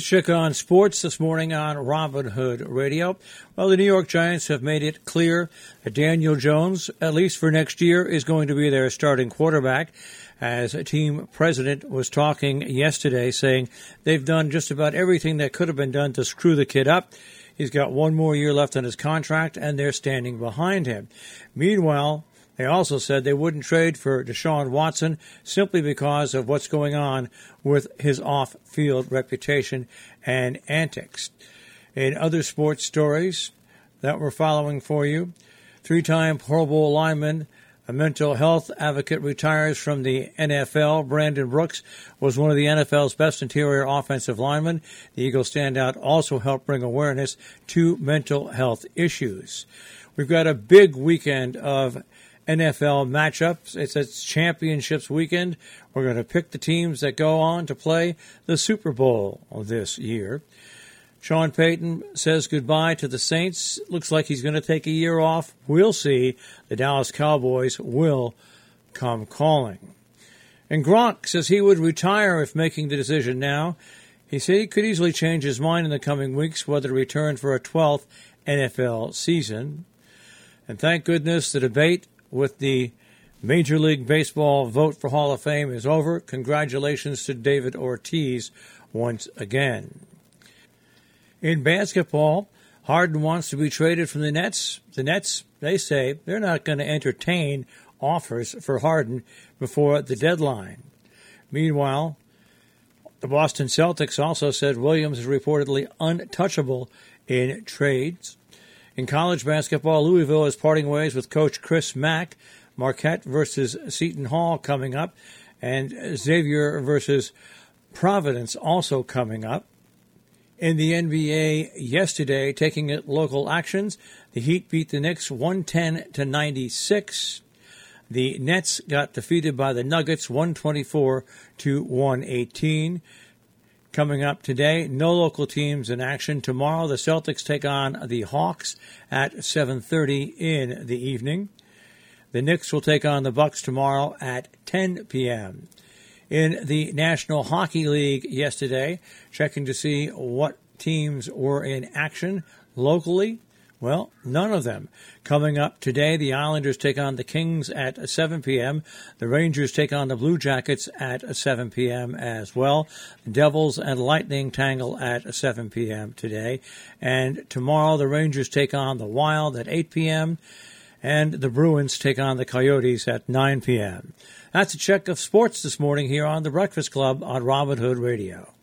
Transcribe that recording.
Let's check on sports this morning on Robin Hood Radio. Well, the New York Giants have made it clear that Daniel Jones, at least for next year, is going to be their starting quarterback. As a team president was talking yesterday, saying they've done just about everything that could have been done to screw the kid up. He's got one more year left on his contract, and they're standing behind him. Meanwhile, they also said they wouldn't trade for Deshaun Watson simply because of what's going on with his off-field reputation and antics. In other sports stories that we're following for you, three-time Pro Bowl lineman, a mental health advocate, retires from the NFL. Brandon Brooks was one of the NFL's best interior offensive linemen. The Eagles standout also helped bring awareness to mental health issues. We've got a big weekend of NFL matchups. It's championships weekend. We're going to pick the teams that go on to play the Super Bowl this year. Sean Payton says goodbye to the Saints. Looks like he's going to take a year off. We'll see. The Dallas Cowboys will come calling. And Gronk says he would retire if making the decision now. He said he could easily change his mind in the coming weeks whether to return for a 12th NFL season. And thank goodness the debate with the Major League Baseball vote for Hall of Fame is over. Congratulations to David Ortiz once again. In basketball, Harden wants to be traded from the Nets. The Nets, they say, they're not going to entertain offers for Harden before the deadline. Meanwhile, the Boston Celtics also said Williams is reportedly untouchable in trades. In college basketball, Louisville is parting ways with coach Chris Mack. Marquette versus Seton Hall coming up, and Xavier versus Providence also coming up. In the NBA yesterday, taking it local actions, the Heat beat the Knicks 110-96. The Nets got defeated by the Nuggets 124-118. Coming up today, no local teams in action. Tomorrow, the Celtics take on the Hawks at 7:30 in the evening. The Knicks will take on the Bucks tomorrow at 10 p.m. In the National Hockey League yesterday, checking to see what teams were in action locally. Well, none of them. Coming up today, the Islanders take on the Kings at 7 p.m. The Rangers take on the Blue Jackets at 7 p.m. as well. The Devils and Lightning tangle at 7 p.m. today. And tomorrow, the Rangers take on the Wild at 8 p.m. And the Bruins take on the Coyotes at 9 p.m. That's a check of sports this morning here on The Breakfast Club on Robin Hood Radio.